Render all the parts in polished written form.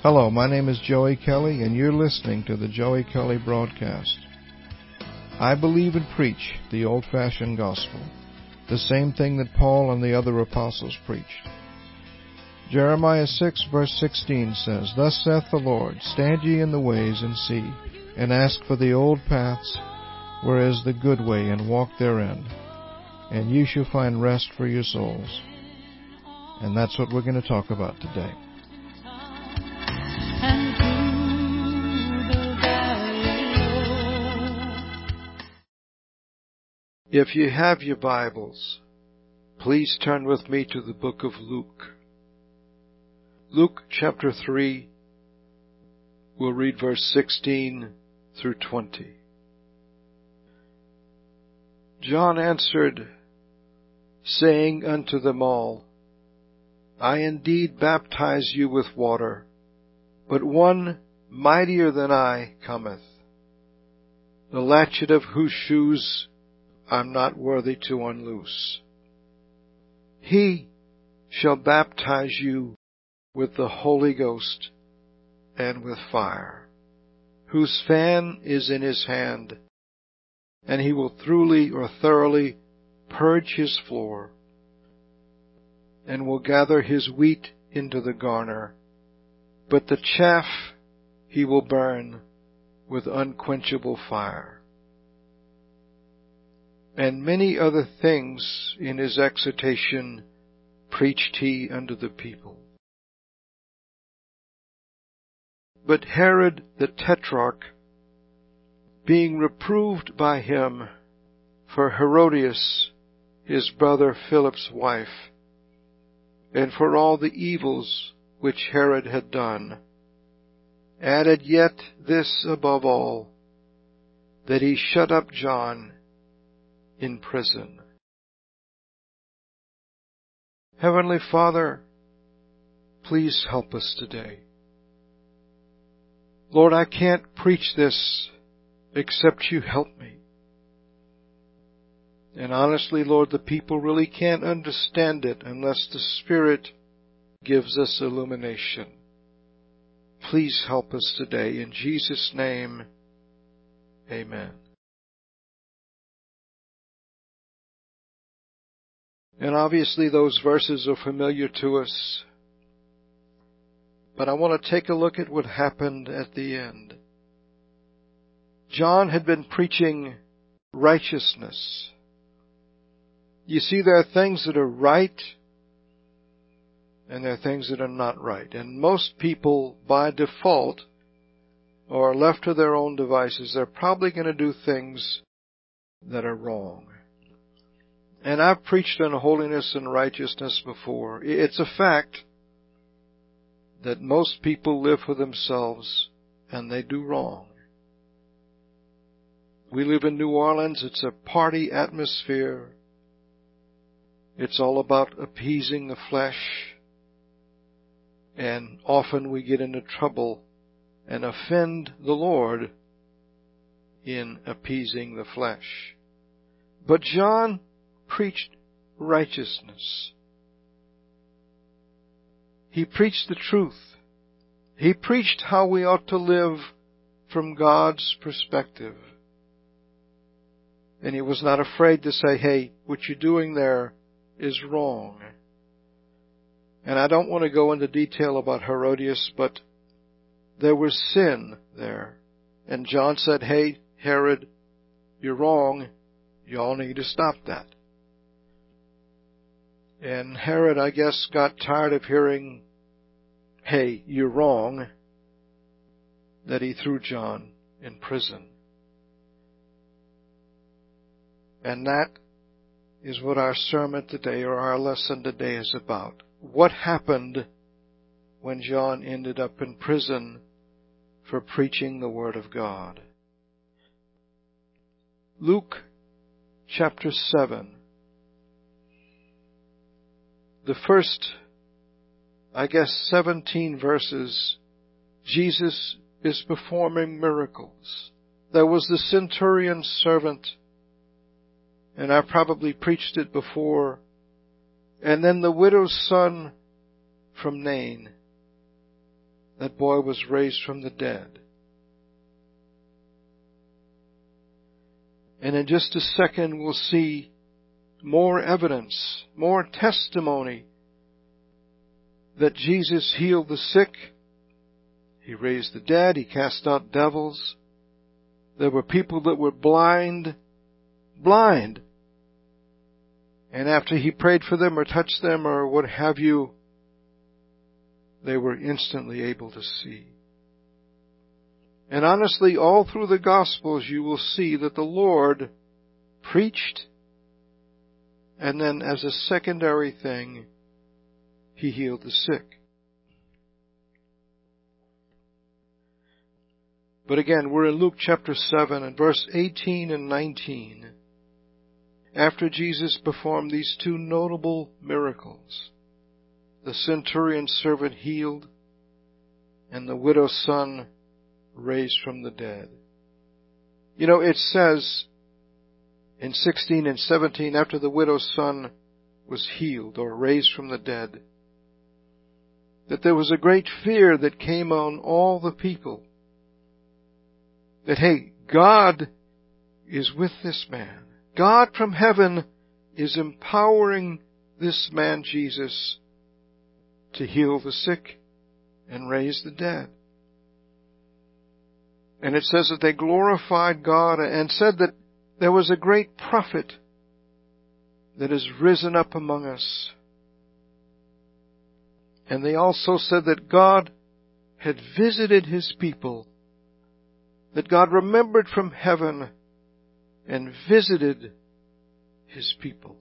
Hello, my name is Joey Kelly, and you're listening to the Joey Kelly Broadcast. I believe and preach the old-fashioned gospel, the same thing that Paul and the other apostles preached. Jeremiah 6, verse 16 says, "Thus saith the Lord, Stand ye in the ways, and see, and ask for the old paths, where is the good way, and walk therein, and ye shall find rest for your souls." And that's what we're going to talk about today. If you have your Bibles, please turn with me to the book of Luke. Luke chapter 3, we'll read verse 16 through 20. John answered, saying unto them all, I indeed baptize you with water, but one mightier than I cometh, the latchet of whose shoes I'm not worthy to unloose. He shall baptize you with the Holy Ghost and with fire, whose fan is in his hand, and he will thoroughly purge his floor, and will gather his wheat into the garner, but the chaff he will burn with unquenchable fire. And many other things in his exhortation preached he unto the people. But Herod the Tetrarch, being reproved by him for Herodias, his brother Philip's wife, and for all the evils which Herod had done, added yet this above all, that he shut up John in prison. Heavenly Father, please help us today. Lord, I can't preach this except you help me. And honestly, Lord, the people really can't understand it unless the Spirit gives us illumination. Please help us today. In Jesus' name, amen. And obviously those verses are familiar to us. But I want to take a look at what happened at the end. John had been preaching righteousness. You see, there are things that are right, and there are things that are not right. And most people, by default, or left to their own devices, they're probably going to do things that are wrong. And I've preached on holiness and righteousness before. It's a fact that most people live for themselves and they do wrong. We live in New Orleans. It's a party atmosphere. It's all about appeasing the flesh. And often we get into trouble and offend the Lord in appeasing the flesh. But John preached righteousness. He preached the truth. He preached how we ought to live from God's perspective. And he was not afraid to say, hey, what you're doing there is wrong. And I don't want to go into detail about Herodias, but there was sin there. And John said, hey, Herod, you're wrong. You all need to stop that. And Herod, I guess, got tired of hearing, hey, you're wrong, that he threw John in prison. And that is what our sermon today, or our lesson today, is about. What happened when John ended up in prison for preaching the Word of God? Luke chapter 7. The first, 17 verses, Jesus is performing miracles. There was the centurion's servant, and I probably preached it before, and then the widow's son from Nain. that boy was raised from the dead. And in just a second we'll see more evidence, more testimony that Jesus healed the sick, He raised the dead, He cast out devils. There were people that were blind. And after He prayed for them or touched them or what have you, they were instantly able to see. And honestly, all through the Gospels you will see that the Lord preached, and then as a secondary thing, He healed the sick. But again, we're in Luke chapter 7 and verse 18 and 19. After Jesus performed these two notable miracles, the centurion's servant healed, and the widow's son raised from the dead. You know, it says in 16 and 17, after the widow's son was healed or raised from the dead, that there was a great fear that came on all the people. That, hey, God is with this man. God from heaven is empowering this man Jesus to heal the sick and raise the dead. And it says that they glorified God and said that there was a great prophet that has risen up among us. And they also said that God had visited His people, that God remembered from heaven and visited His people.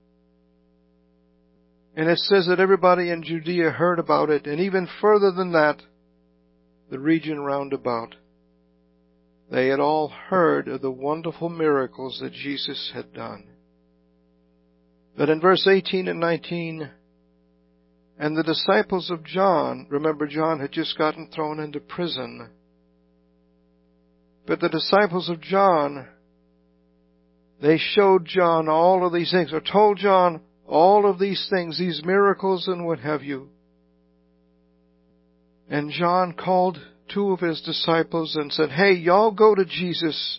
And it says that everybody in Judea heard about it, and even further than that, the region round about. They had all heard of the wonderful miracles that Jesus had done. But in verse 18 and 19, and the disciples of John, remember John had just gotten thrown into prison, but the disciples of John, they showed John all of these things, or told John all of these things, these miracles and what have you. And John called two of his disciples and said, hey, y'all go to Jesus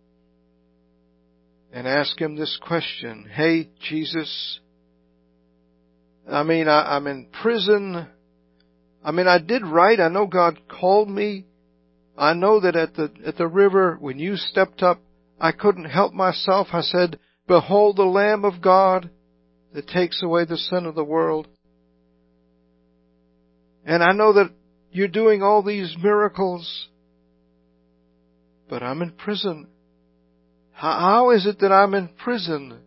and ask Him this question. Hey, Jesus, I'm in prison. I did right. I know God called me. I know that at the river, when you stepped up, I couldn't help myself. I said, behold the Lamb of God that takes away the sin of the world. And I know that you're doing all these miracles, but I'm in prison. How is it that I'm in prison?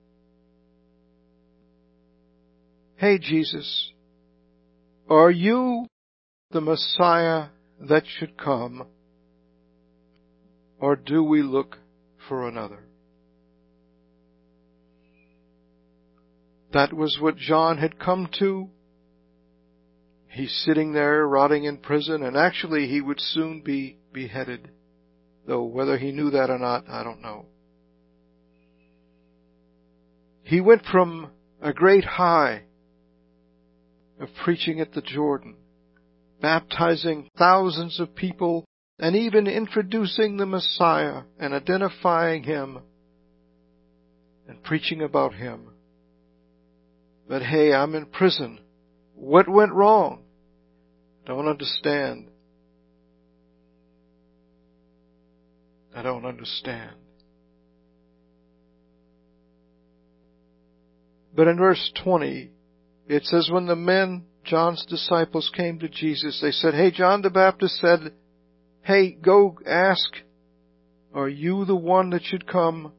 Hey, Jesus, are you the Messiah that should come, or do we look for another? That was what John had come to. He's sitting there rotting in prison, and actually he would soon be beheaded. Though whether he knew that or not, I don't know. He went from a great high of preaching at the Jordan, baptizing thousands of people, and even introducing the Messiah and identifying Him and preaching about Him. But hey, I'm in prison. What went wrong? Don't understand. I don't understand. But in verse 20, it says, when the men, John's disciples, came to Jesus, they said, hey, John the Baptist said, hey, go ask, are you the one that should come?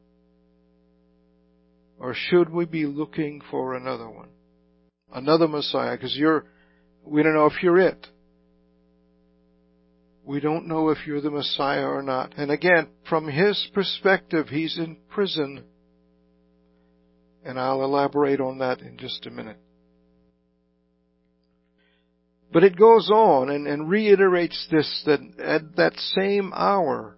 Or should we be looking for another one? Another Messiah, because we don't know if you're it. We don't know if you're the Messiah or not. And again, from his perspective, he's in prison. And I'll elaborate on that in just a minute. But it goes on and reiterates this, that at that same hour,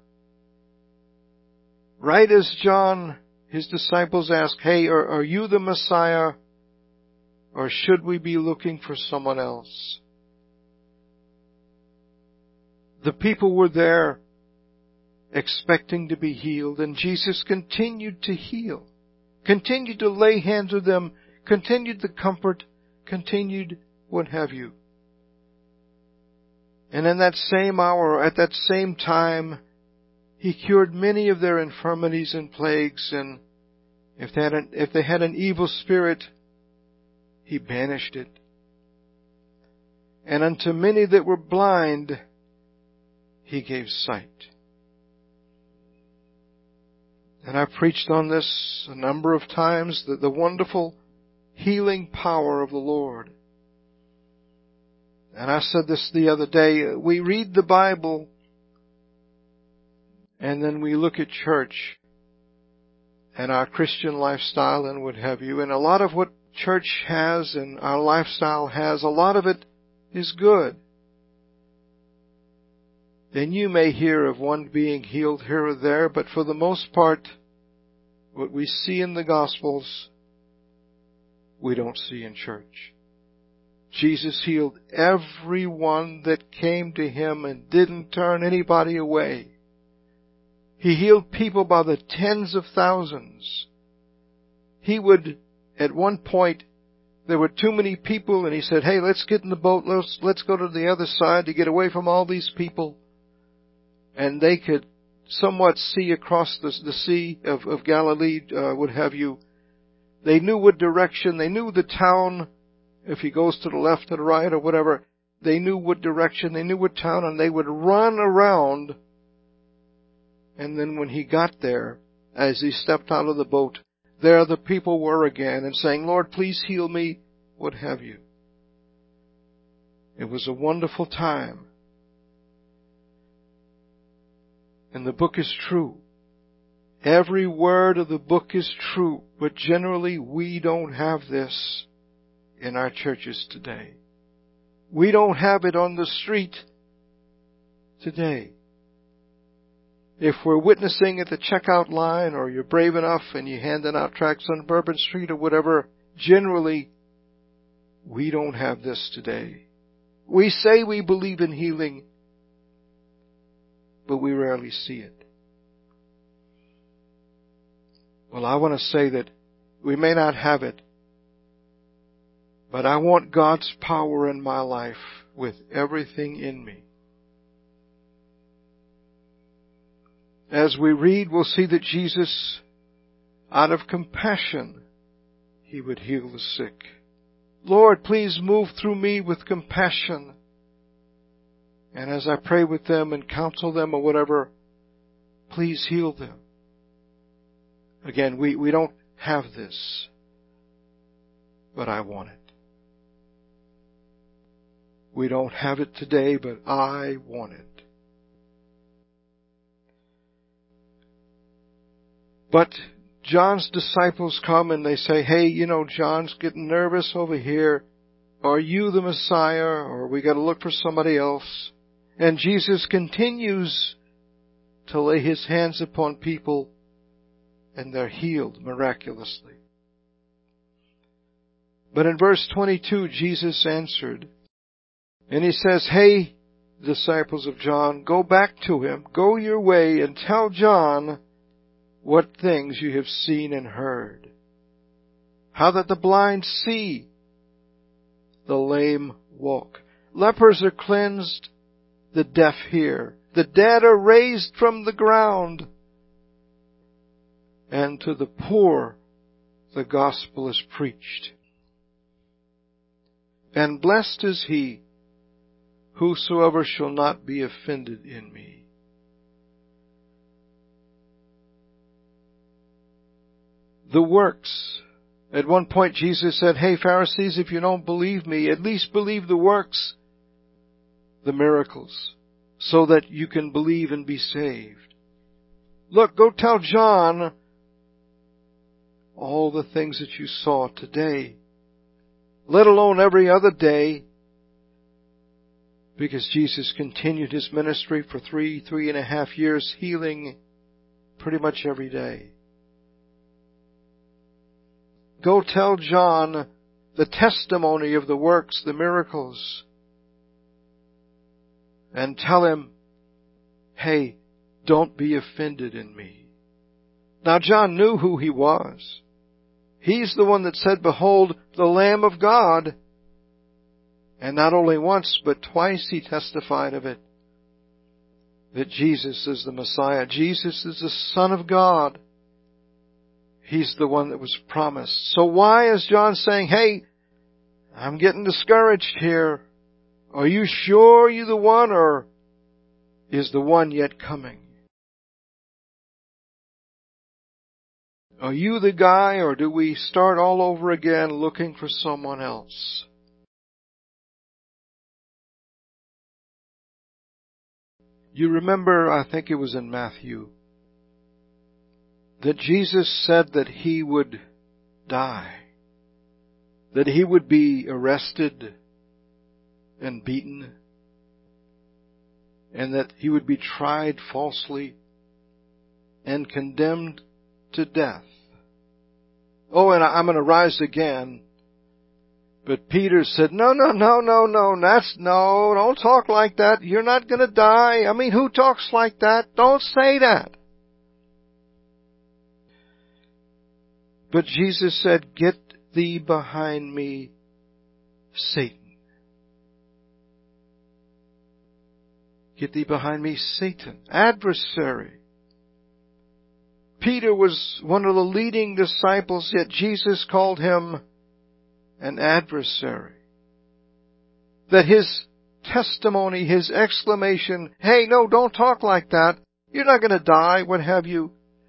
right as John, his disciples ask, hey, are you the Messiah, or should we be looking for someone else? The people were there expecting to be healed, and Jesus continued to heal, continued to lay hands on them, continued to comfort, continued what have you. And in that same hour, at that same time, He cured many of their infirmities and plagues, and if they had an evil spirit, He banished it. And unto many that were blind, He gave sight. And I've preached on this a number of times, the wonderful healing power of the Lord. And I said this the other day, we read the Bible and then we look at church and our Christian lifestyle and what have you, and a lot of what church has and our lifestyle has, a lot of it is good. And you may hear of one being healed here or there, but for the most part, what we see in the Gospels, we don't see in church. Jesus healed everyone that came to Him and didn't turn anybody away. He healed people by the tens of thousands. He would, at one point, there were too many people, and He said, hey, let's get in the boat, let's go to the other side to get away from all these people. And they could somewhat see across the sea of Galilee, what have you. They knew what direction, they knew the town, if he goes to the left or the right or whatever, they knew what direction, they knew what town, and they would run around. And then when He got there, as He stepped out of the boat, there the people were again and saying, Lord, please heal me, what have you. It was a wonderful time. And the book is true. Every word of the book is true, but generally we don't have this in our churches today. We don't have it on the street today. If we're witnessing at the checkout line, or you're brave enough and you're handing out tracts on Bourbon Street or whatever, generally we don't have this today. We say we believe in healing, but we rarely see it. Well, I want to say that we may not have it, but I want God's power in my life with everything in me. As we read, we'll see that Jesus, out of compassion, He would heal the sick. Lord, please move through me with compassion. And as I pray with them and counsel them or whatever, please heal them. Again, we don't have this, but I want it. We don't have it today, but I want it. But John's disciples come and they say, hey, John's getting nervous over here. Are you the Messiah, or we got to look for somebody else? And Jesus continues to lay His hands upon people, and they're healed miraculously. But in verse 22, Jesus answered, and He says, hey, disciples of John, go back to him, go your way, and tell John what things you have seen and heard. How that the blind see, the lame walk, lepers are cleansed, the deaf hear, the dead are raised from the ground, and to the poor the gospel is preached. And blessed is he whosoever shall not be offended in me. The works. At one point Jesus said, hey Pharisees, if you don't believe me, at least believe the works, the miracles, so that you can believe and be saved. Look, go tell John all the things that you saw today, let alone every other day, because Jesus continued His ministry for 3.5 years, healing pretty much every day. Go tell John the testimony of the works, the miracles, and tell him hey, don't be offended in me. Now John knew who he was. He's the one that said, behold, the Lamb of God. And not only once, but twice he testified of it, that Jesus is the Messiah. Jesus is the Son of God. He's the one that was promised. So why is John saying, hey, I'm getting discouraged here. Are you sure you're the one, or is the one yet coming? Are you the guy, or do we start all over again looking for someone else? You remember, I think it was in Matthew, that Jesus said that He would die, that He would be arrested and beaten, and that He would be tried falsely and condemned to death. Oh, and I'm going to rise again. But Peter said, no, don't talk like that. You're not going to die. I mean, who talks like that? Don't say that. But Jesus said, get thee behind me, Satan. Get thee behind me, Satan. Adversary. Peter was one of the leading disciples, yet Jesus called him an adversary. That his testimony, his exclamation, hey, no, don't talk like that. You're not going to die, what have you,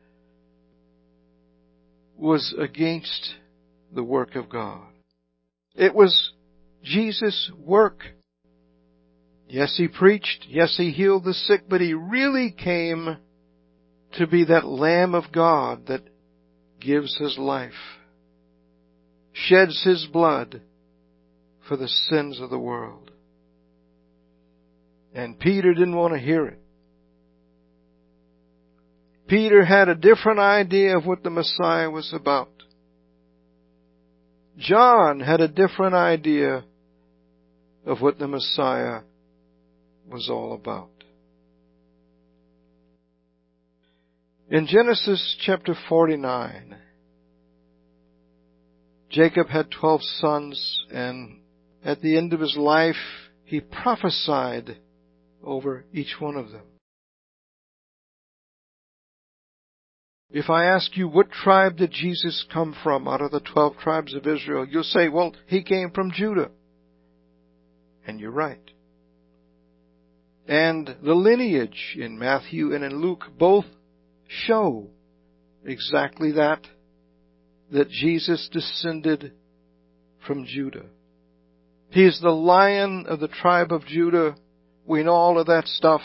was against the work of God. It was Jesus' work. Yes, He preached. Yes, He healed the sick, but He really came to be that Lamb of God that gives His life, sheds His blood for the sins of the world. And Peter didn't want to hear it. Peter had a different idea of what the Messiah was about. John had a different idea of what the Messiah was all about. In Genesis chapter 49, Jacob had 12 sons, and at the end of his life, he prophesied over each one of them. If I ask you, what tribe did Jesus come from out of the 12 tribes of Israel? You'll say, well, He came from Judah. And you're right. And the lineage in Matthew and in Luke both show exactly that Jesus descended from Judah. He is the Lion of the tribe of Judah. We know all of that stuff.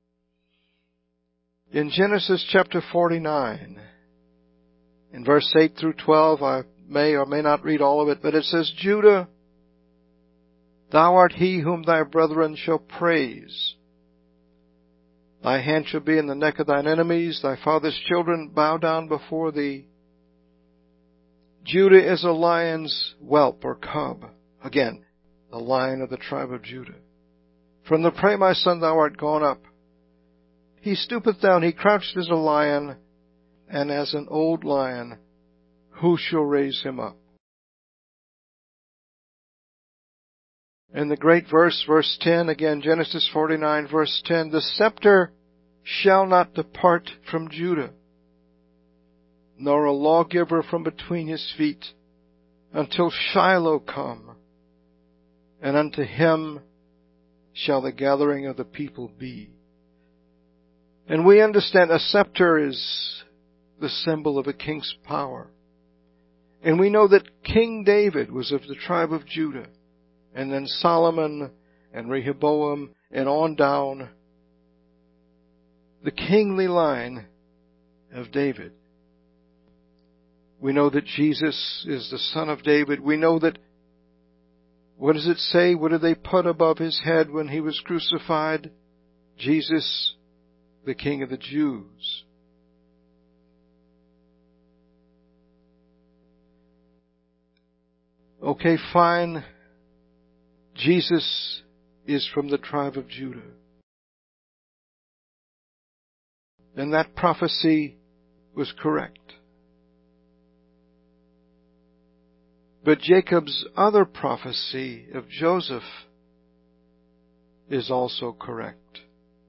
In Genesis chapter 49, in verse 8 through 12, I may or may not read all of it, but it says, Judah, thou art he whom thy brethren shall praise. Thy hand shall be in the neck of thine enemies. Thy father's children bow down before thee. Judah is a lion's whelp or cub. Again, the Lion of the tribe of Judah. From the prey, my son, thou art gone up. He stoopeth down, he crouched as a lion, and as an old lion, who shall raise him up? And the great verse, verse 10, again, Genesis 49, verse 10, the scepter shall not depart from Judah, nor a lawgiver from between his feet, until Shiloh come, and unto him shall the gathering of the people be. And we understand a scepter is the symbol of a king's power. And we know that King David was of the tribe of Judah, and then Solomon and Rehoboam and on down the kingly line of David. We know that Jesus is the Son of David. We know that, what does it say? What did they put above His head when He was crucified? Jesus, the King of the Jews. Okay, fine. Jesus is from the tribe of Judah. And that prophecy was correct. But Jacob's other prophecy of Joseph is also correct.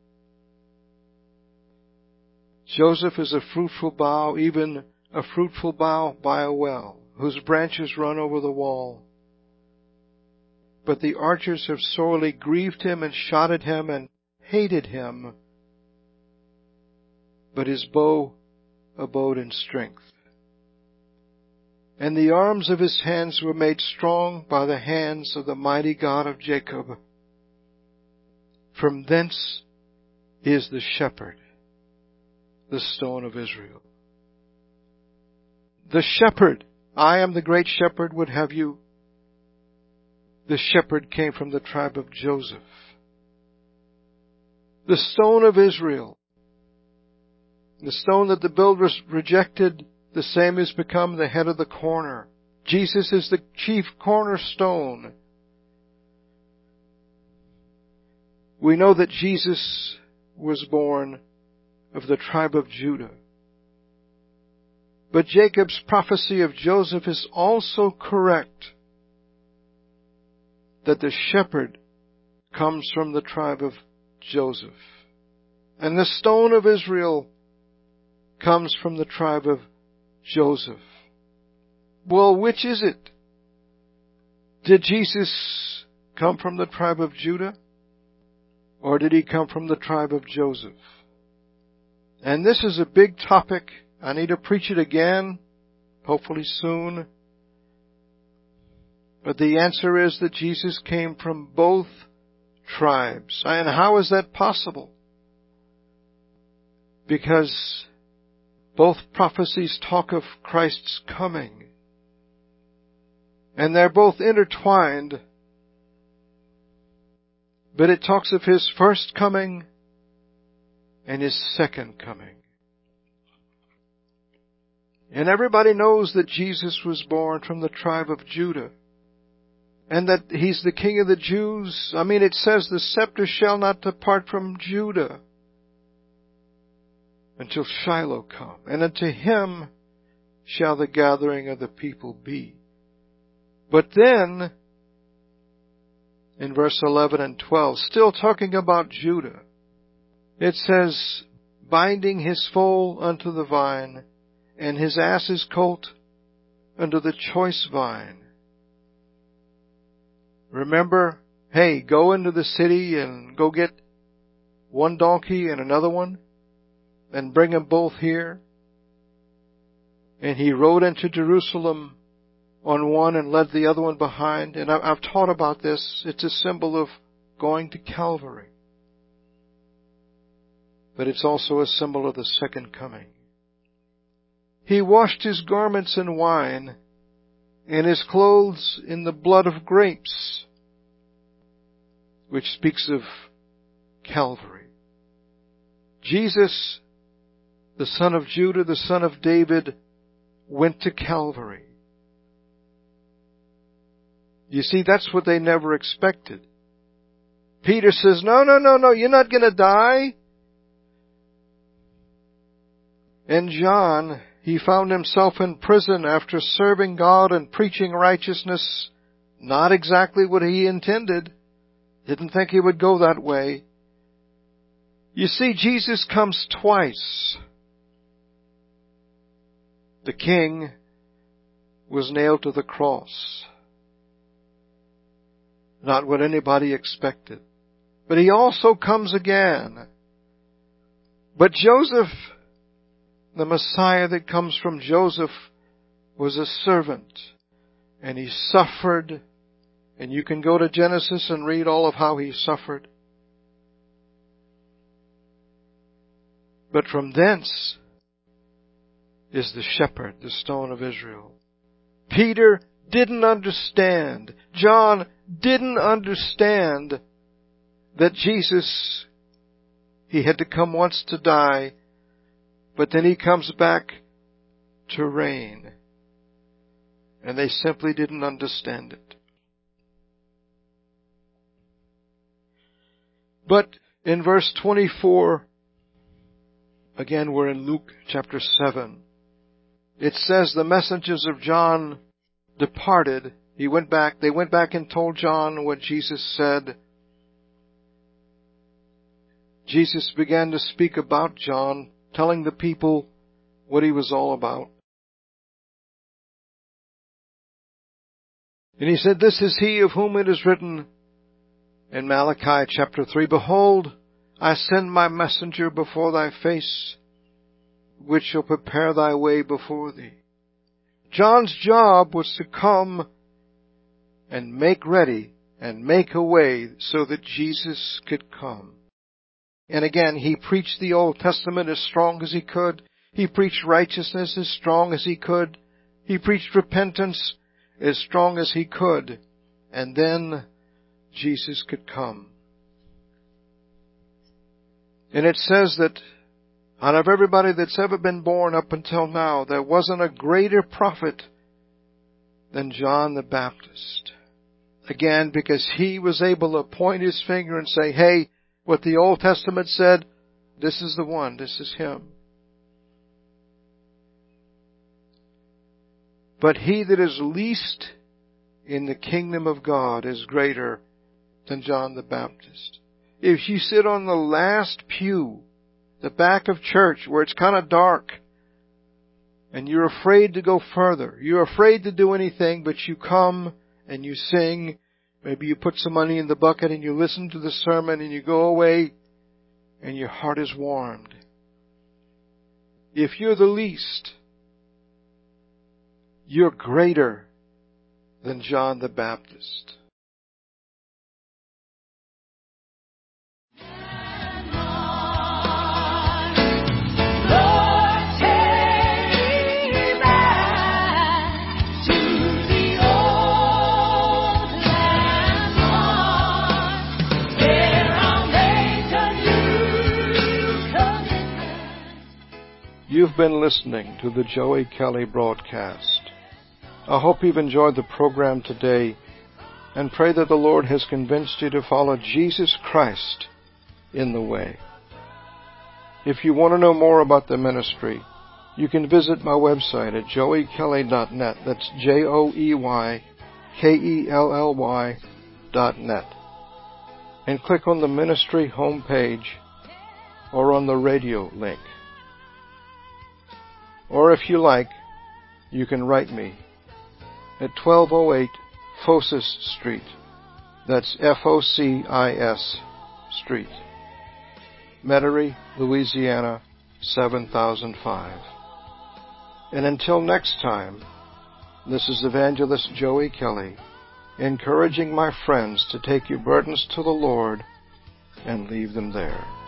Joseph is a fruitful bough, even a fruitful bough by a well, whose branches run over the wall. But the archers have sorely grieved him and shot at him and hated him. But his bow abode in strength. And the arms of his hands were made strong by the hands of the mighty God of Jacob. From thence is the shepherd, the stone of Israel. The shepherd, I am the great shepherd, would have you. The shepherd came from the tribe of Joseph. The stone of Israel, the stone that the builders rejected, the same has become the head of the corner. Jesus is the chief cornerstone. We know that Jesus was born of the tribe of Judah. But Jacob's prophecy of Joseph is also correct, that the shepherd comes from the tribe of Joseph. And the stone of Israel comes from the tribe of Joseph. Well, which is it? Did Jesus come from the tribe of Judah? Or did he come from the tribe of Joseph? And this is a big topic. I need to preach it again, hopefully soon. But the answer is that Jesus came from both tribes. And how is that possible? Because both prophecies talk of Christ's coming. And they're both intertwined. But it talks of His first coming and His second coming. And everybody knows that Jesus was born from the tribe of Judah. And that He's the King of the Jews. I mean, it says the scepter shall not depart from Judah until Shiloh come. And unto Him shall the gathering of the people be. But then, in verse 11 and 12, still talking about Judah, it says, binding his foal unto the vine, and his ass's colt unto the choice vine. Remember, hey, go into the city and go get one donkey and another one, and bring them both here. And he rode into Jerusalem on one and led the other one behind. And I've taught about this. It's a symbol of going to Calvary. But it's also a symbol of the second coming. He washed his garments in wine, and his clothes in the blood of grapes, which speaks of Calvary. Jesus, the son of Judah, the son of David, went to Calvary. You see, that's what they never expected. Peter says, no, you're not going to die. And John, he found himself in prison after serving God and preaching righteousness, not exactly what he intended. Didn't think he would go that way. You see, Jesus comes twice. The King was nailed to the cross. Not what anybody expected. But He also comes again. But Joseph, the Messiah that comes from Joseph, was a servant. And He suffered. And you can go to Genesis and read all of how He suffered. But from thence is the shepherd, the stone of Israel. Peter didn't understand. John didn't understand that Jesus, He had to come once to die, but then He comes back to reign. And they simply didn't understand it. But in verse 24 Again, we're in Luke chapter 7. It says the messengers of John departed. They went back and told John what Jesus said. Jesus began to speak about John, telling the people what he was all about. And he said, "This is he of whom it is written in Malachi chapter 3, Behold, I send my messenger before thy face, which shall prepare thy way before thee." John's job was to come and make ready and make a way so that Jesus could come. And again, he preached the Old Testament as strong as he could. He preached righteousness as strong as he could. He preached repentance as strong as he could. And then Jesus could come. And it says that out of everybody that's ever been born up until now, there wasn't a greater prophet than John the Baptist. Again, because he was able to point his finger and say, hey, what the Old Testament said, this is the one, this is him. But he that is least in the kingdom of God is greater than John the Baptist. If you sit on the last pew, the back of church where it's kind of dark, and you're afraid to go further, you're afraid to do anything, but you come and you sing, maybe you put some money in the bucket and you listen to the sermon and you go away and your heart is warmed. If you're the least, you're greater than John the Baptist. You've been listening to the Joey Kelly broadcast. I hope you've enjoyed the program today and pray that the Lord has convinced you to follow Jesus Christ in the way. If you want to know more about the ministry, you can visit my website at joeykelly.net. That's JOEYKELLY.net. And click on the ministry homepage or on the radio link. Or if you like, you can write me at 1208 Focis Street. That's Focis Street. Metairie, Louisiana, 7005. And until next time, this is Evangelist Joey Kelly, encouraging my friends to take your burdens to the Lord and leave them there.